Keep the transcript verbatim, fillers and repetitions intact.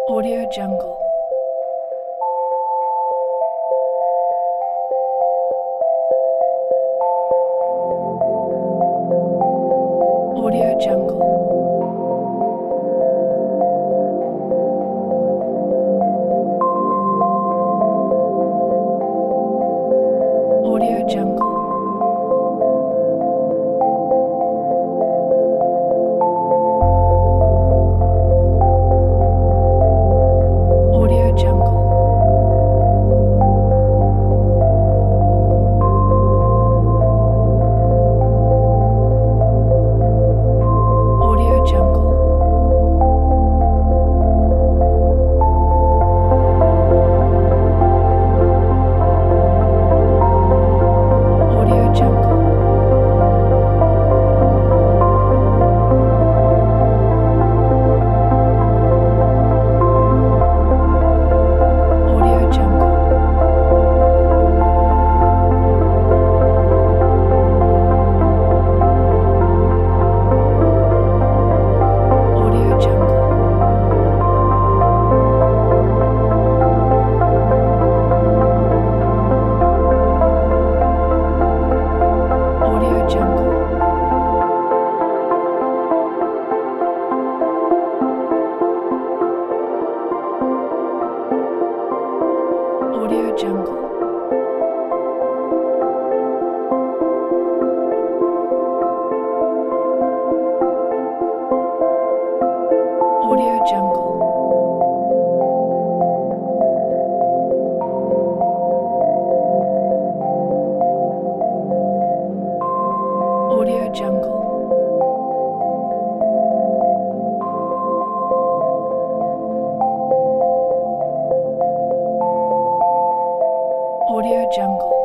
Audio Jungle. Audio Jungle. Audio Jungle. Audio Jungle. Audio Jungle. Audio Jungle. Audio Jungle. Audio Jungle. Audio Jungle. Audio Jungle. Audio Jungle. Audio Jungle. Audio Jungle.